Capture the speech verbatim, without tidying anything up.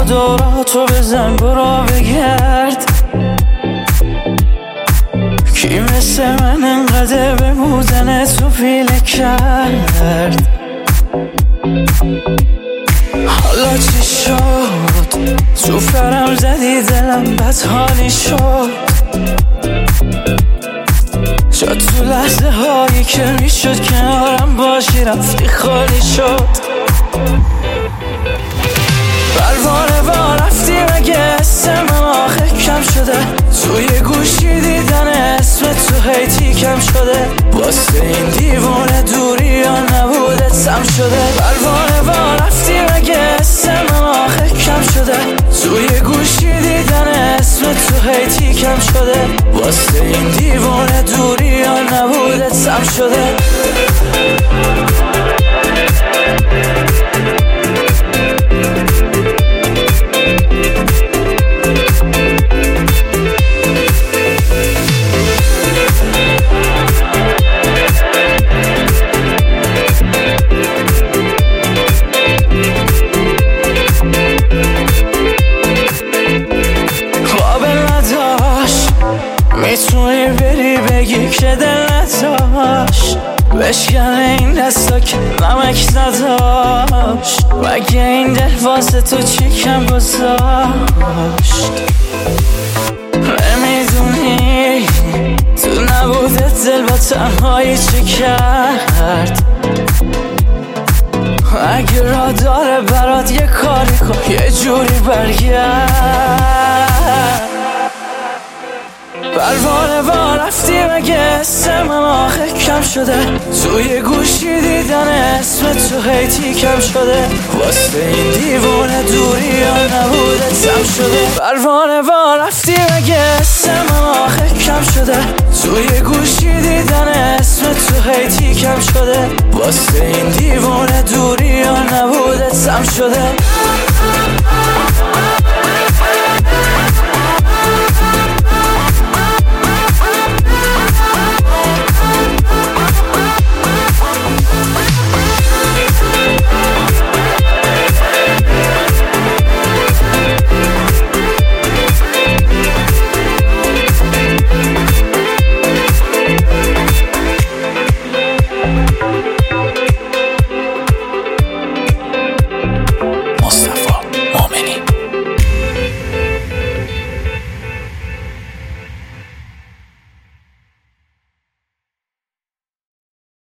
دوراتو بزن برو بگرد، کی مثل من انقدر به بودن تو پیله کرد. حالا چی شد تو فرم زدی دلم بد حالی شد، شد تو لحظه هایی که میشد کنارم باشی رفتی خالی شد. پروانه با رفتی مگه اسم من آخه کم شده، توی گوشی دیدن اسم تو هیتی کم شده، واسه این دیوونه دوری یا نبوده سم شده. پروانه با رفتی مگه اسم من آخه کم شده، توی گوشی دیدن اسم تو هیتی کم شده، واسه این دیوونه دوری یا نبوده سم شده. میتونی بری بگی که دل نداشت، بشکن این دستا که نمک نداشت، مگه این دل واسه تو چی کم گذاشت. نمیدونی تو نبوده دل با تنهایی چی کرد، اگه را داره برات یه کاری کن یه جوری برگرد. پروانه با رفتی مگه اسم من آخه کم شده، توی گوشی دیدن اسم تو هیتی کم شده، واسه این دیوونه دوری یا نبوده سم شده. پروانه با رفتی مگه اسم من آخه کم شده، توی گوشی دیدن اسم تو هیتی کم شده، واسه این دیوونه دوری یا نبوده سم شده.